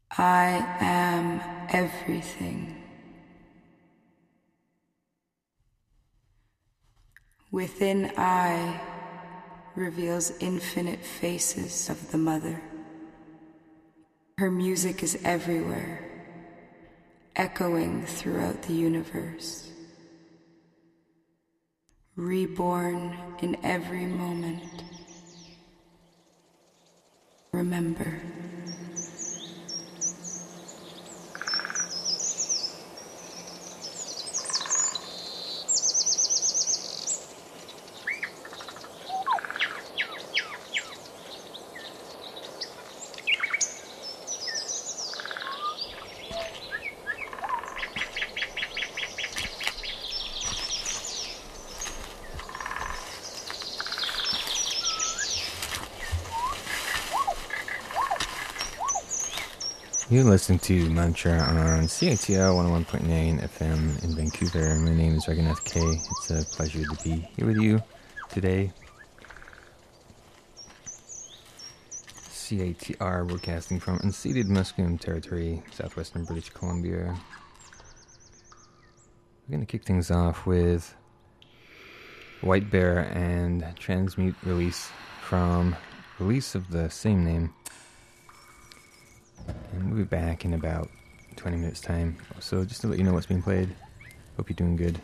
I am everything. Within I reveals infinite faces of the mother. Her music is everywhere, echoing throughout the universe. Reborn in every moment. Remember. You're listening to Mantra on CITR 101.9 FM in Vancouver. My name is Raghunath K. It's a pleasure to be here with you today. CITR broadcasting from unceded Musqueam Territory, southwestern British Columbia. We're going to kick things off with White Bear and Transmute release from release of the same name. And we'll be back in about 20 minutes time. So just to let you know what's being played. Hope you're doing good.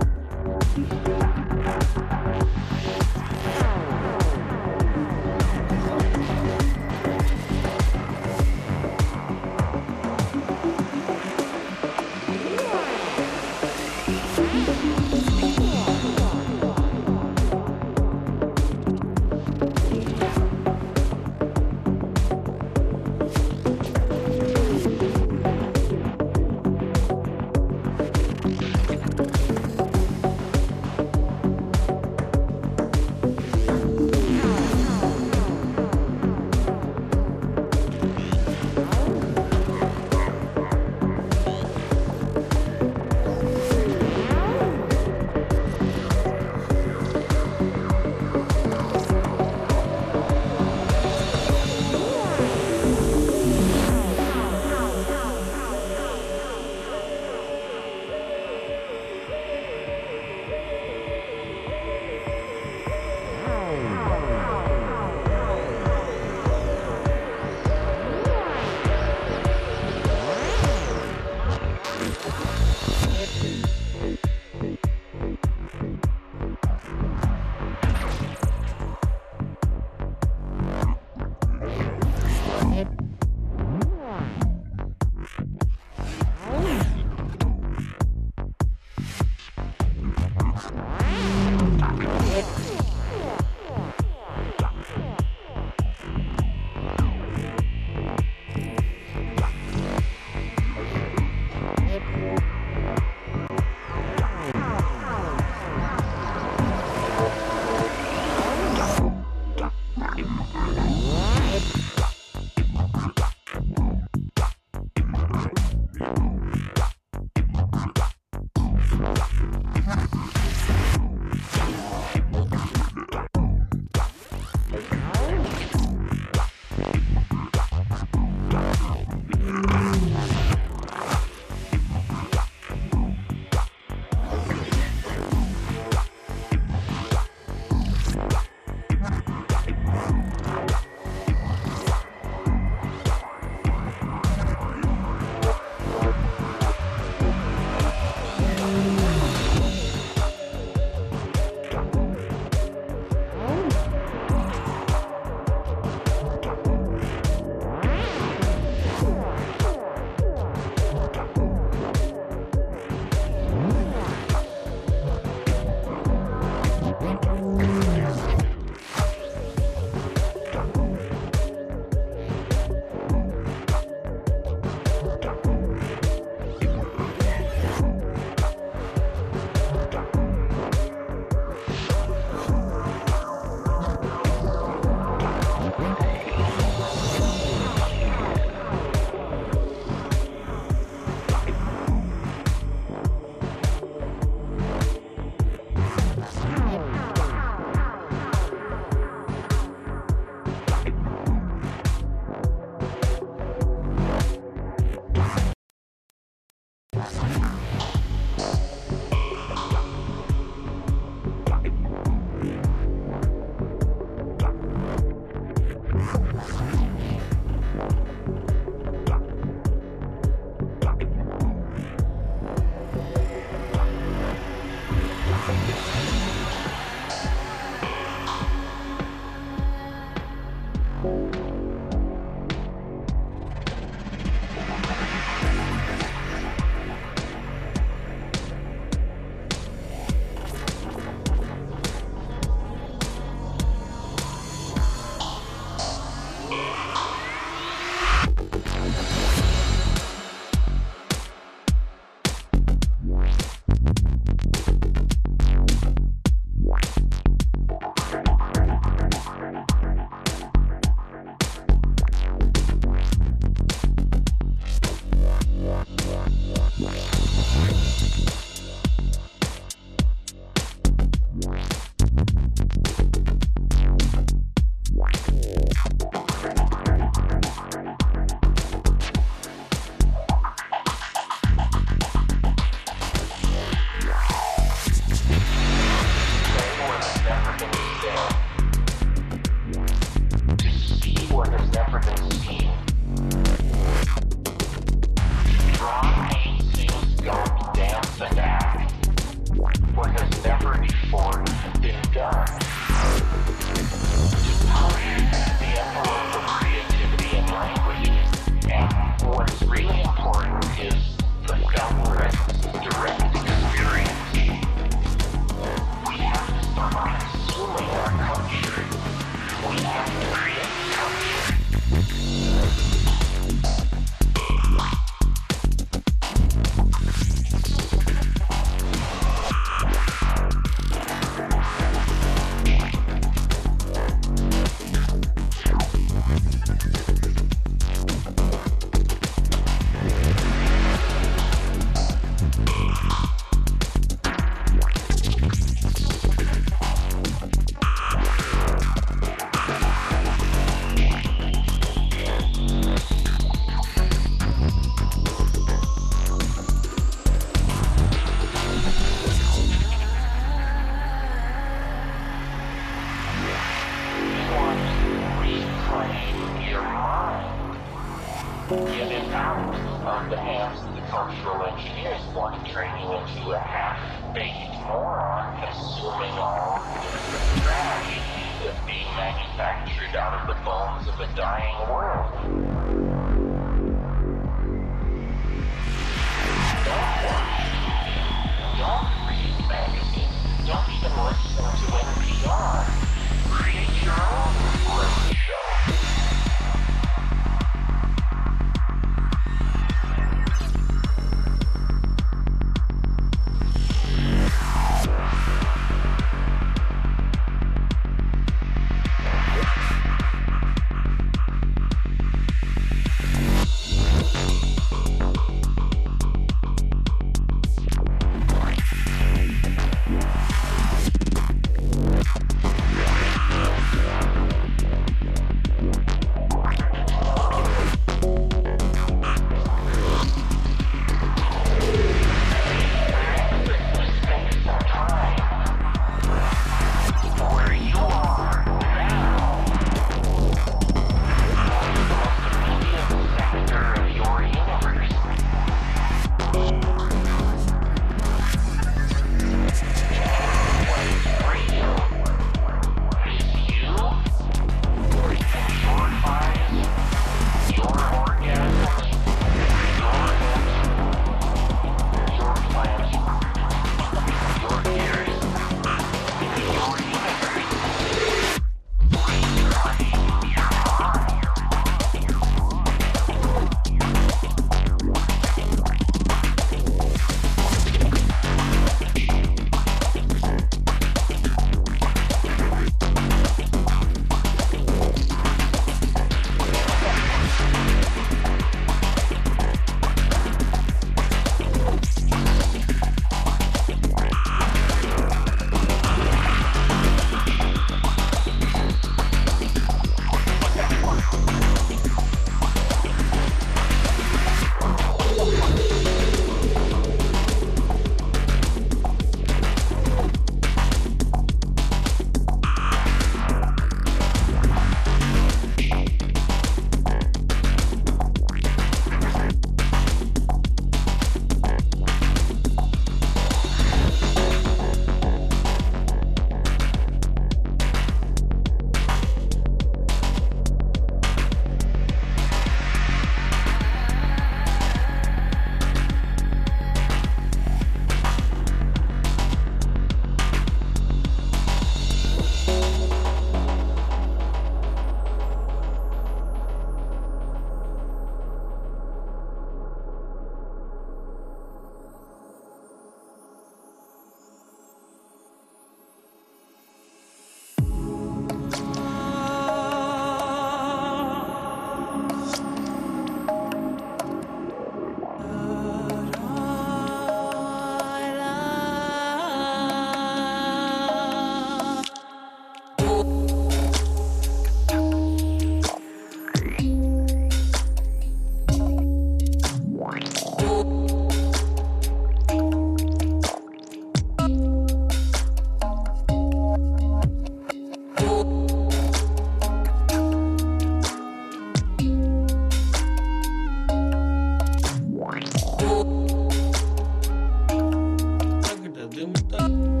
Dum dum.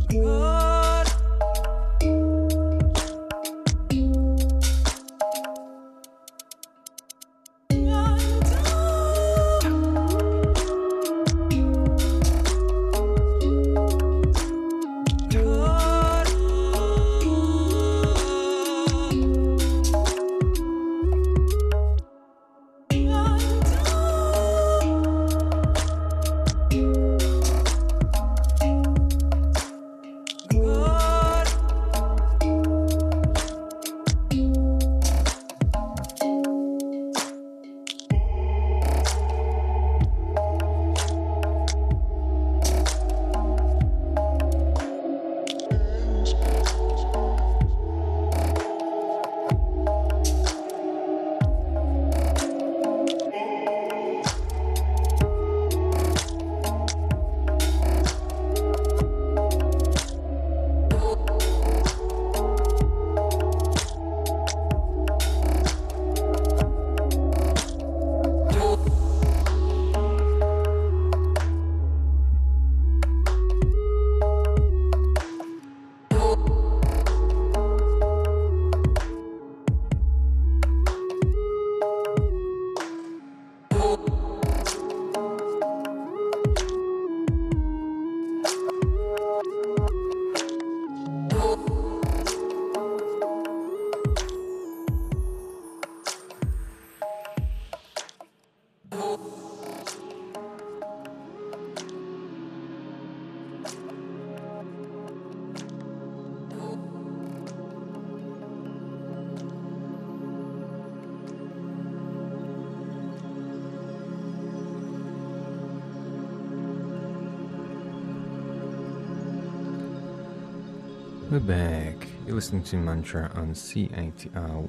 We're back. You're listening to Mantra on CITR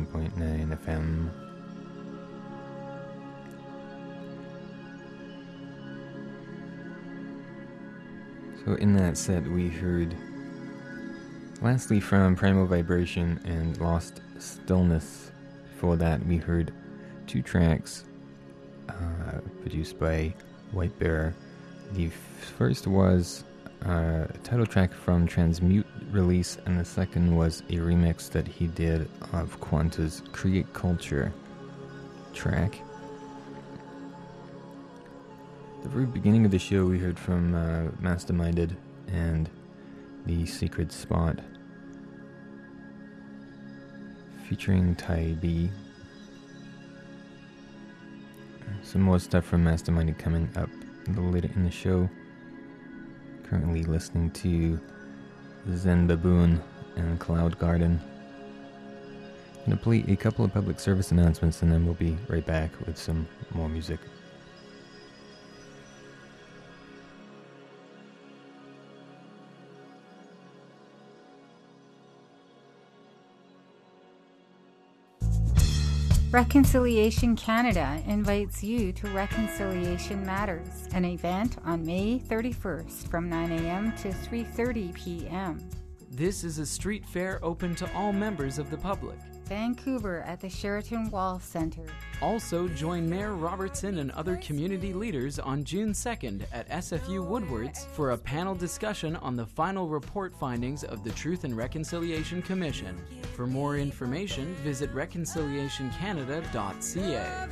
101.9 FM. So in that set we heard lastly from Primal Vibration and Lost Stillness. Before that we heard two tracks produced by White Bear. The first was a title track from Transmute release, and the second was a remix that he did of Quanta's Create Culture track. At the very beginning of the show we heard from Masterminded and The Secret Spot featuring Tai B. Some more stuff from Masterminded coming up a little later in the show. Currently listening to Zen Baboon and Cloud Garden. I'm going to play a couple of public service announcements and then we'll be right back with some more music. Reconciliation Canada invites you to Reconciliation Matters, an event on May 31st from 9 a.m. to 3:30 p.m. This is a street fair open to all members of the public. Vancouver at the Sheraton Wall Centre. Also, join Mayor Robertson and other community leaders on June 2nd at SFU Woodwards for a panel discussion on the final report findings of the Truth and Reconciliation Commission. For more information, visit reconciliationcanada.ca.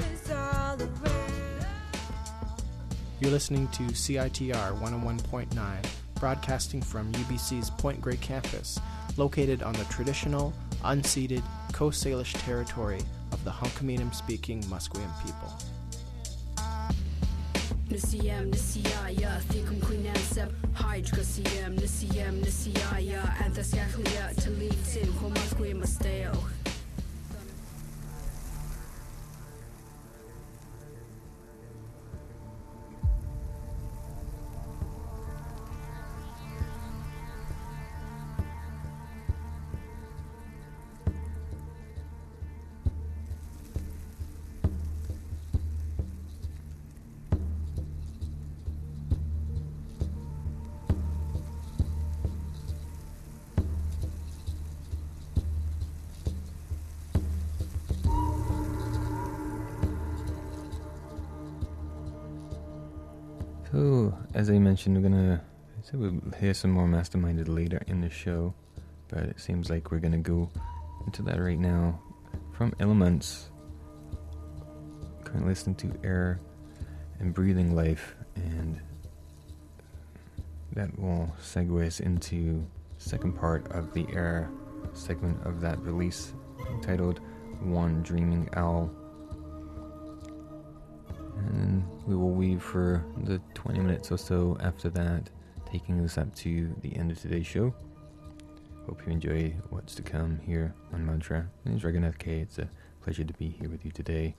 You're listening to CITR 101.9, broadcasting from UBC's Point Grey campus, located on the traditional, unceded Coast Salish territory of the Hunkaminam-speaking Musqueam people. So, as I mentioned, we're going to So we'll hear some more Masterminded later in the show, but it seems like we're going to go into that right now. From Elements, currently listening to Air and Breathing Life, and that will segue us into the second part of the Air segment of that release, entitled One Dreaming Owl. And we will weave for the 20 minutes or so after that, taking us up to the end of today's show. Hope you enjoy what's to come here on Mantra. My name is Raghunath K. It's a pleasure to be here with you today.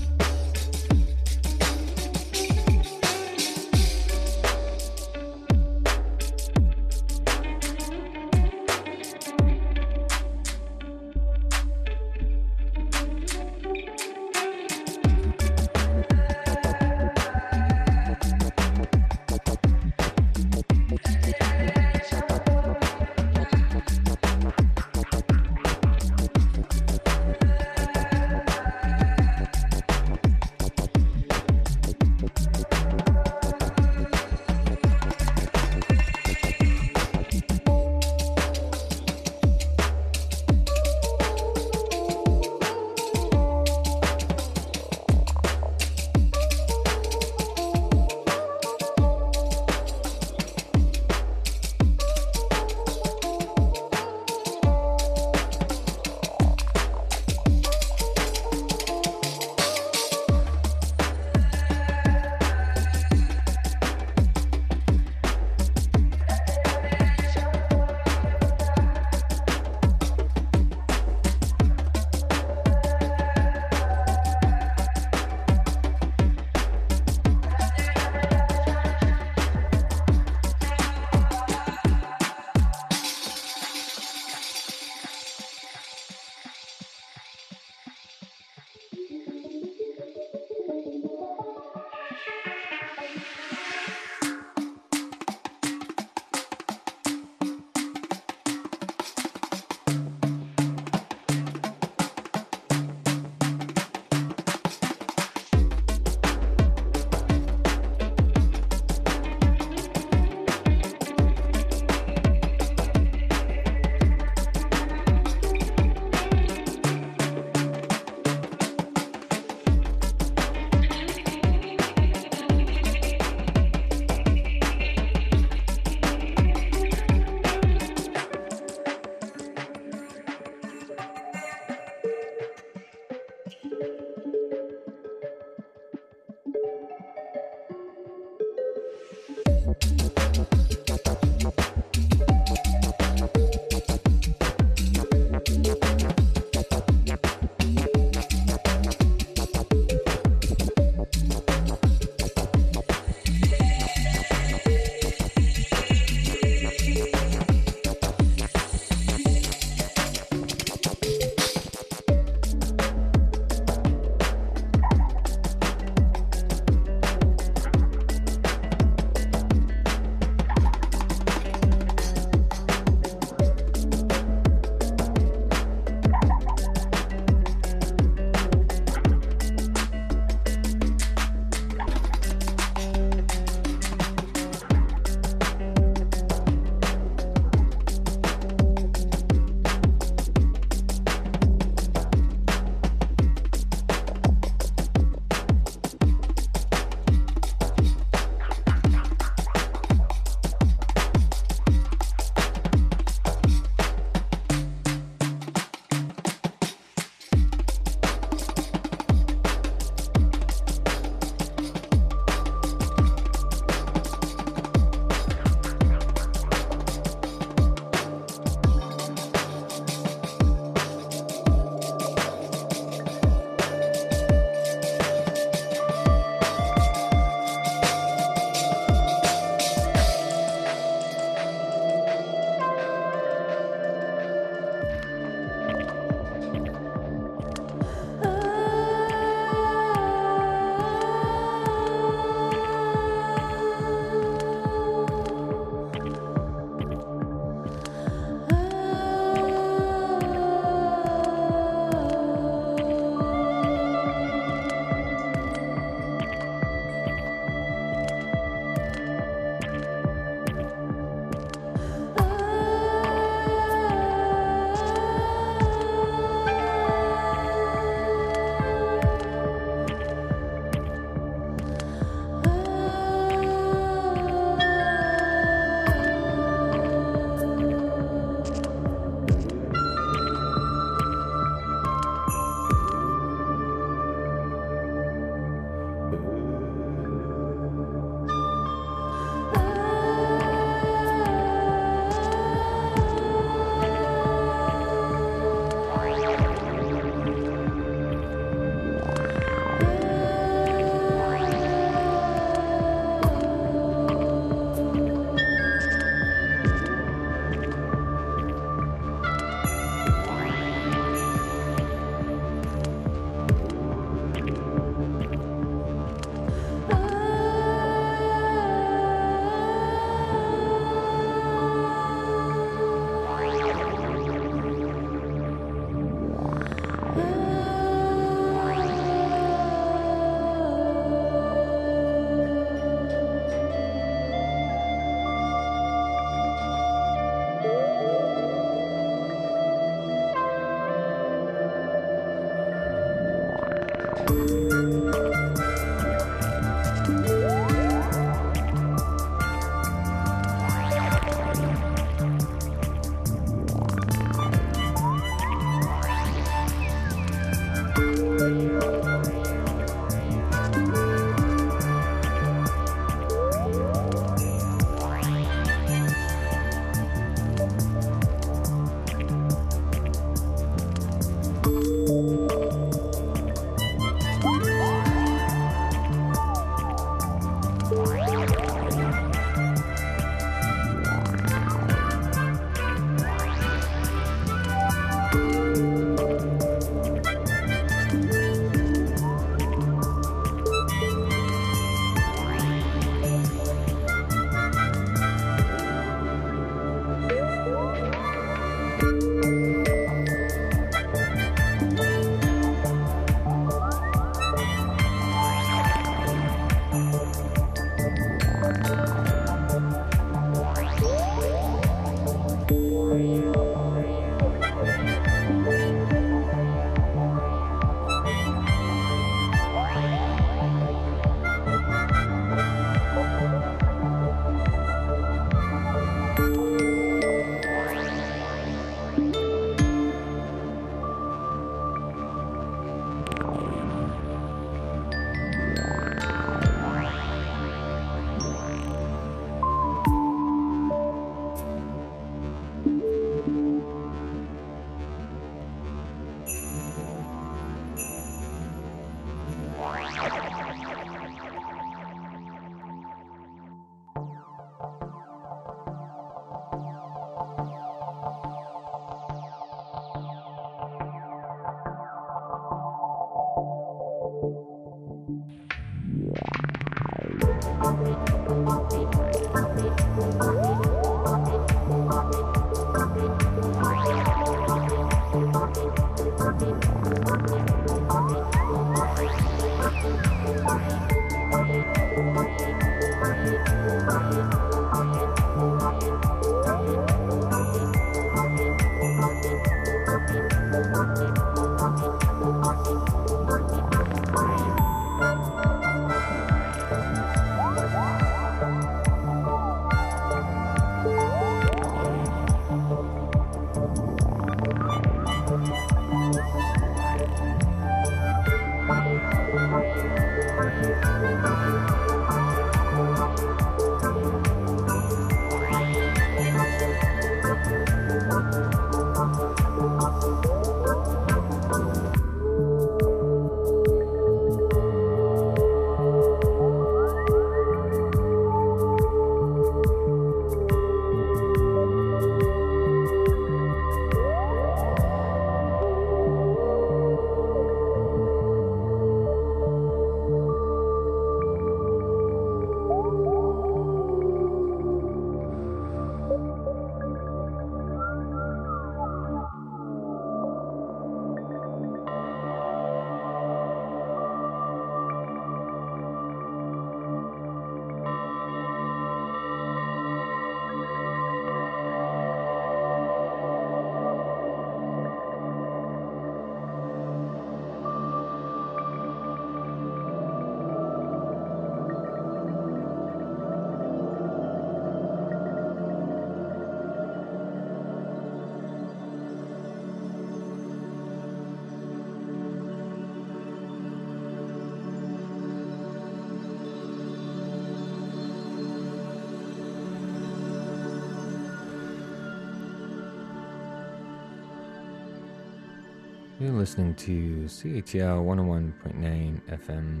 You're listening to CITR 101.9 FM,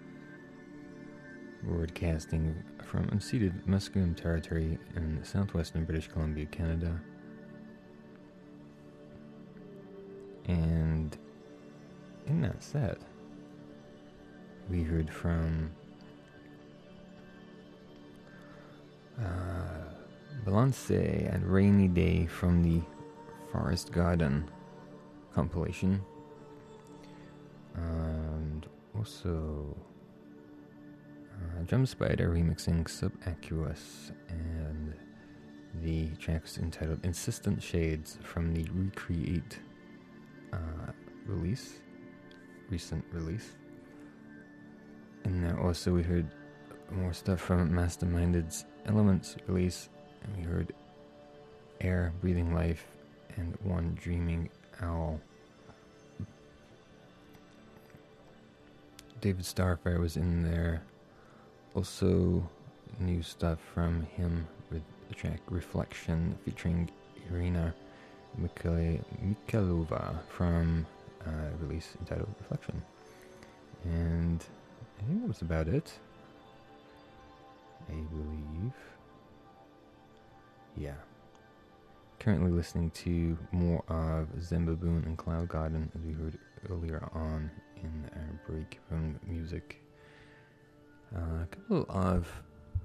broadcasting from unceded Musqueam Territory in southwestern British Columbia, Canada. And in that set, we heard from Balance and Rainy Day from the Forest Garden compilation, and also Drum Spider remixing Subaqueous, and the track is entitled Insistent Shades from the Recreate recent release. And then also we heard more stuff from Masterminded's Elements release, and we heard Air, Breathing Life, and One Dreaming Owl. David Starfire was in there. Also new stuff from him with the track Reflection featuring Irina Mikhailova from release entitled Reflection. And I think that was about it, I believe. Yeah. Currently listening to more of Zembaboon and Cloud Garden, as we heard earlier on in our break from music. A couple of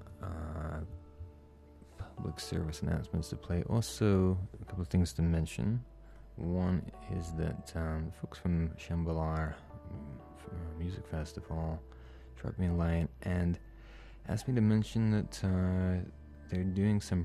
public service announcements to play. Also, a couple of things to mention. One is that folks from Shambhala Music Festival dropped me a line and asked me to mention that they're doing some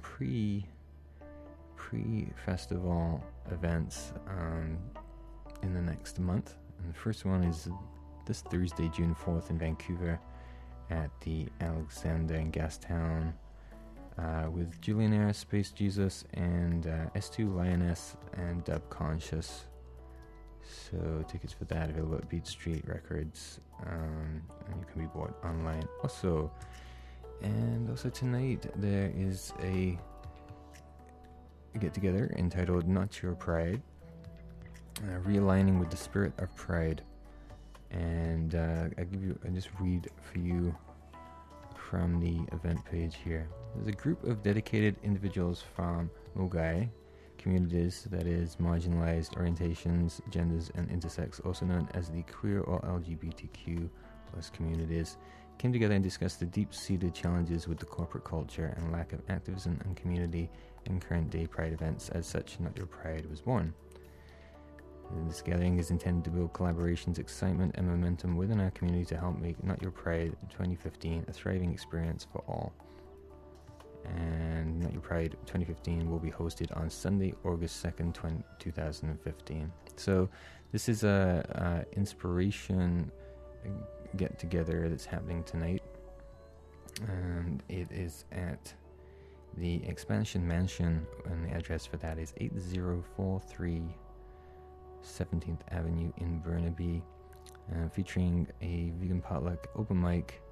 pre-festival events in the next month. And the first one is this Thursday, June 4th in Vancouver at the Alexander in Gastown with Julianaire, Space Jesus, and S2 Lioness and Dub Conscious. So tickets for that available at Beat Street Records, and you can be bought online. Also tonight there is a get-together entitled Not Your Pride, realigning with the spirit of pride. And I just read for you from the event page here. There's a group of dedicated individuals from Mogai communities, that is marginalized orientations, genders, and intersex, also known as the queer or LGBTQ plus communities, came together and discussed the deep-seated challenges with the corporate culture and lack of activism and community in current-day Pride events. As such, Not Your Pride was born. This gathering is intended to build collaborations, excitement, and momentum within our community to help make Not Your Pride 2015 a thriving experience for all. And Not Your Pride 2015 will be hosted on Sunday, August 2nd, 2015. So this is a inspiration get-together that's happening tonight, and it is at the Expansion Mansion, and the address for that is 8043 17th Avenue in Burnaby, featuring a vegan potluck, open mic,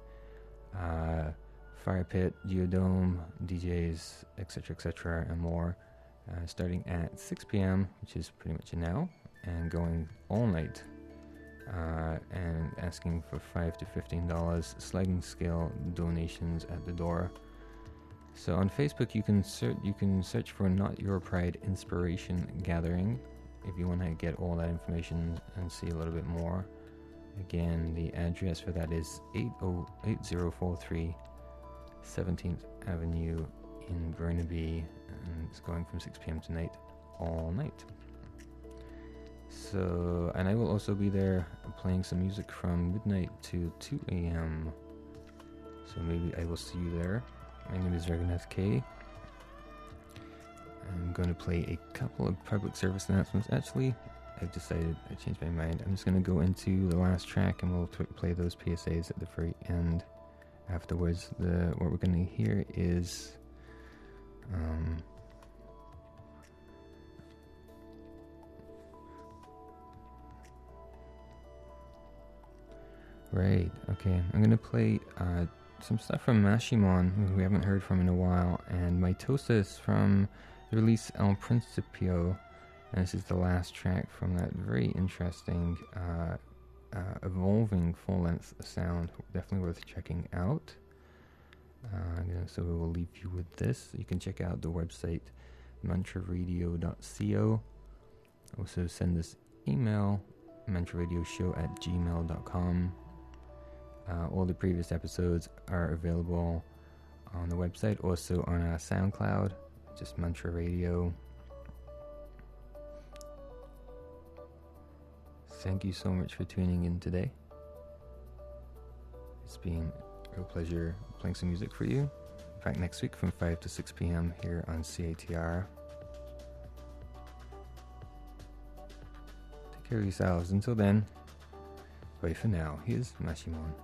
fire pit, geodome, DJs, etc., and more, starting at 6 p.m., which is pretty much now, and going all night, and asking for $5 to $15 sliding scale donations at the door. So on Facebook, you can search for Not Your Pride Inspiration Gathering if you want to get all that information and see a little bit more. Again, the address for that is 8043 17th Avenue in Burnaby, and it's going from 6 p.m. tonight all night. So, and I will also be there playing some music from midnight to 2 a.m. So maybe I will see you there. My name is Raghunath K. I'm going to play a couple of public service announcements. Actually, I changed my mind. I'm just going to go into the last track, and we'll play those PSAs at the very end. Afterwards, what we're going to hear is right, okay, I'm going to play some stuff from Mashimon, who we haven't heard from in a while, and Mitosis from the release El Principio, and this is the last track from that very interesting, evolving full-length sound, definitely worth checking out. So we will leave you with this. You can check out the website mantraradio.co. Also send us email, mantraradioshow@gmail.com. All the previous episodes are available on the website, also on SoundCloud, just Mantra Radio. Thank you so much for tuning in today. It's been a real pleasure playing some music for you. Back next week from 5 to 6 p.m. here on CATR. Take care of yourselves. Until then, bye for now. Here's Mashimon.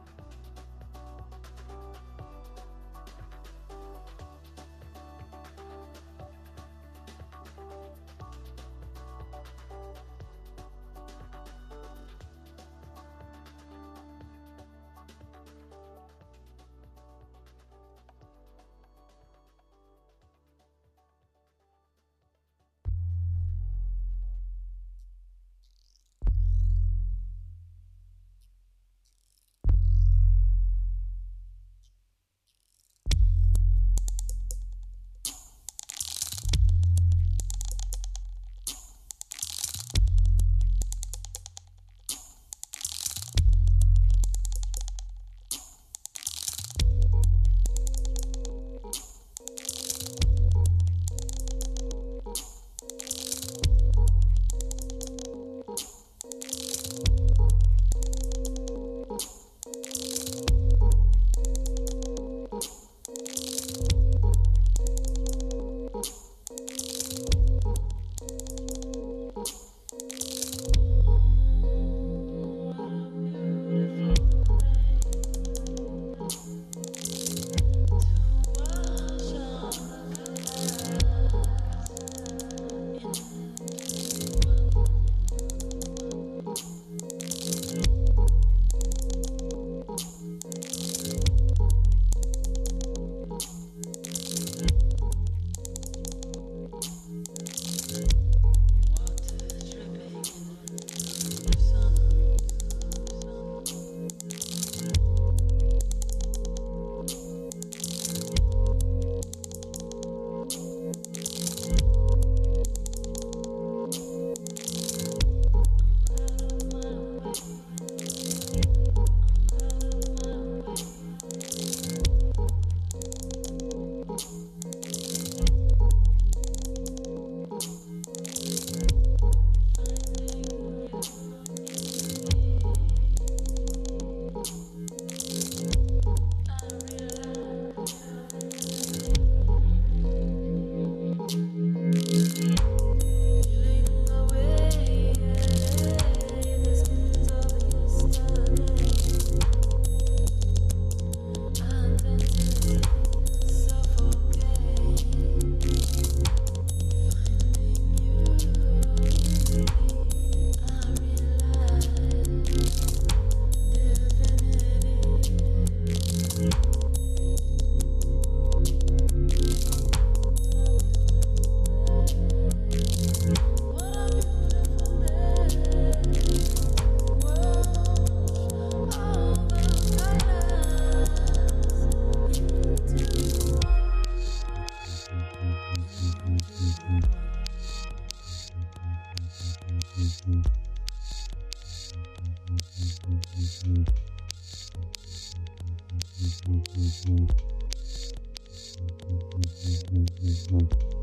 Mm-hmm.